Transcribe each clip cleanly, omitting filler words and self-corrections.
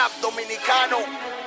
rap dominicano.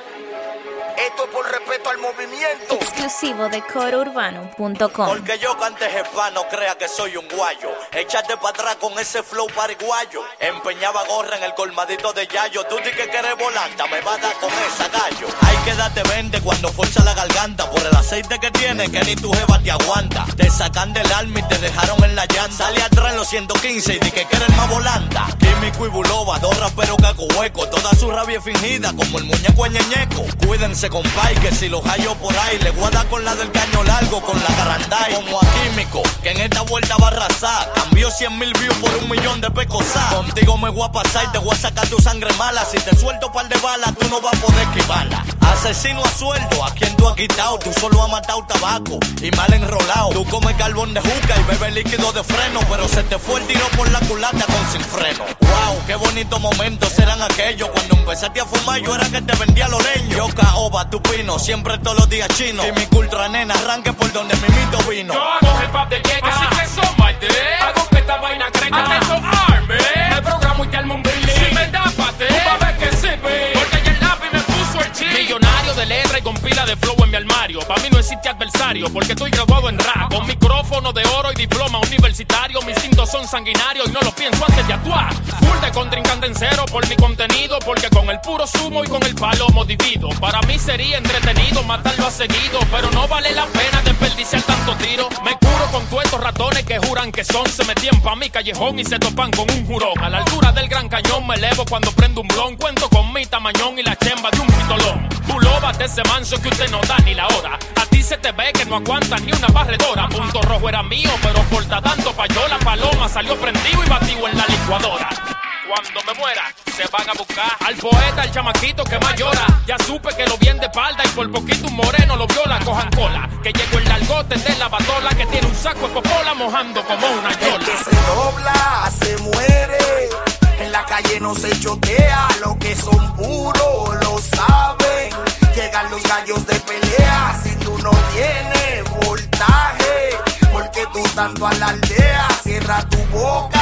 Esto es por respeto al movimiento. Exclusivo de corourbano.com. Porque yo cante jefa, no crea que soy un guayo. Échate para atrás con ese flow pariguayo. Empeñaba gorra en el colmadito de Yayo. Tú di que quieres volanta, me va a dar con esa gallo. Hay que darte vende cuando fuerza la garganta. Por el aceite que tiene, que ni tu jeva te aguanta. Te sacan del alma y te dejaron en la llanta. Sale atrás en los 115 y di que quieres más volanta. Químico y Buloba, dos raperos caco hueco. Toda su rabia fingida como el muñeco ñeñeco. Cuídense, compay, que si los hallo por ahí le voy a dar con la del caño largo, con la garandai. Como a Químico, que en esta vuelta va a arrasar. Cambió 100,000 views por 1,000,000 de pecosas. Contigo me voy a pasar y te voy a sacar tu sangre mala. Si te suelto par de balas, tú no vas a poder esquivarla. Asesino a sueldo, ¿a quién tú has quitado? Tú solo has matado tabaco y mal enrolado. Tú comes carbón de juca y bebes líquido de freno, pero se te fue el tiro por la culata con sin freno. Wow, qué bonitos momentos eran aquellos. Cuando empezaste a fumar yo era que te vendía los leños. Yo caoba, tu pino, siempre todos los días chino. Y mi cultra nena arranque por donde mi mito vino. Yo hago hip hop de llega, así que eso mate. Hago que esta vaina crezca, que eso arme. Me programo y te armo un brilli. Si me da pate, tú vas a ver que sirve. Porque ya el lápiz me puso el chip. Millonario de letra y con pila de flow en mi armario. Pa' mí no existe adversario, porque estoy graduado en rap. Con micrófono de oro y diploma universitario. Mis instintos son sanguinarios y no lo pienso antes de actuar. Full de contrincante en cero por mi contenido, porque con el puro sumo y con el palomo divido. Para mí sería entretenido matarlo a seguido, pero no vale la pena desperdiciar tanto tiro. Me curo con todos estos ratones que juran que son. Se metían pa' mi callejón y se topan con un jurón. A la altura del Gran Cañón me elevo cuando prendo un blon. Cuento con mi tamañón y la chemba de un pistolón. Buloba de ese manso que usted no da ni la hora. A ti se te ve que no aguantas ni una barredora. Punto rojo era mío, pero porta tanto payola. Paloma salió prendido y batido en la licuadora. Cuando me muera, se van a buscar al poeta, al chamaquito que más llora. Ya supe que lo vi de espalda y por poquito un moreno lo viola. Cojan cola, que llegó el largote de la batola, que tiene un saco de popola mojando como una yola. El que se dobla, se muere. En la calle no se chotea, los que son puros lo saben. Llegan los gallos de pelea, si tú no tienes voltaje. Porque tú tanto a la aldea, cierra tu boca,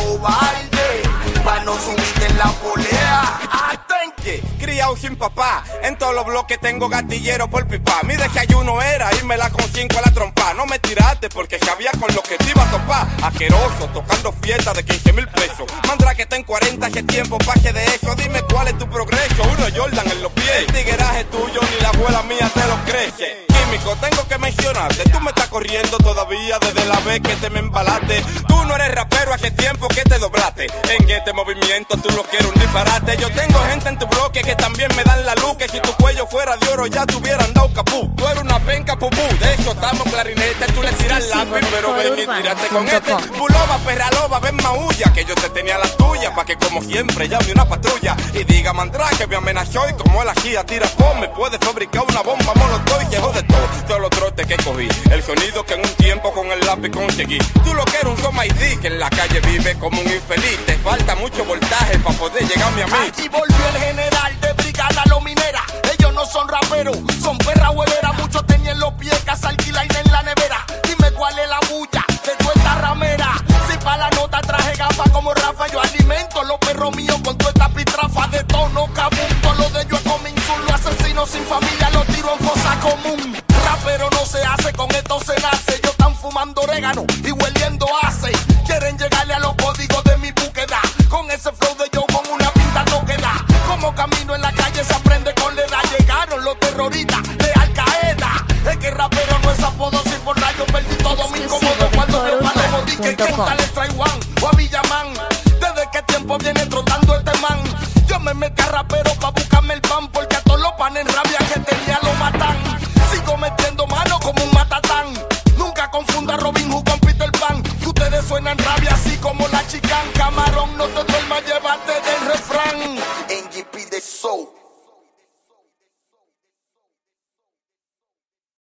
cobarde, pa' no subirte en la polea. Atenque, criado sin papá, en todos los bloques tengo gatillero por pipa. Mi desayuno era irmela con 5 a la trompa. No me tiraste porque sabía con lo que te iba a topar. Aqueroso, tocando fiestas de 15,000 pesos. Mandra que está en 40, que tiempo pase de eso. Dime cuál es tu progreso, uno Jordan en los pies. El tigueraje tuyo ni la abuela mía te lo crece. Químico, tengo que mencionarte, tú me estás corriendo todavía desde la vez que te me embalaste. Tú no eres rapero, hace tiempo que te doblaste. En este movimiento tú lo quieres un disparate. Yo tengo gente en tu bloque que también me dan la luz. Que si tu cuello fuera de oro ya te hubieran dado capú. Tú eres una penca pupú, de eso estamos clarinete. Tú le tiras lápiz, pero ven y tírate con este. Buloba, perra loba, ven maulla, que yo te tenía la tuya, pa' que como siempre llame una patrulla y diga mandra que me amenazó. Y como la guía tira pon, me puede fabricar una bomba molotov y se jode todo. Todos los trotes que cogí, el sonido que en un tiempo con el lápiz conseguí. Tú lo que eres un Soma ID, que en la calle vive como un infeliz. Te falta mucho voltaje pa' poder llegarme a mí. Aquí volvió el general de brigada lo minera. Ellos no son raperos, son perra huevera. Muchos tenían los pies, casa alquila y en la nevera. Dime cuál es la bulla de tu esta ramera. Si pa' la nota traje gafas como Rafa, yo alimento los perros míos con tu esta pitrafa de tono cabum. Todo lo de yo es como insulto, asesino sin familia, los tiro en fosa común. Rapero no se hace, con esto se nace. Ellos están fumando orégano y hueliendo ace. Quieren llegarle a los códigos de mi búsqueda. Con ese flow de yo con una pinta no queda. Como camino en la calle se aprende con la edad. Llegaron los terroristas de Al Qaeda. Es que rapero no es apodo, si por rayo perdí todo mi cómodo. Cuando me palo dije que tal es Taiwán o a Villamán. Desde qué tiempo viene trotando este man. Yo me metí a rapero pa' buscar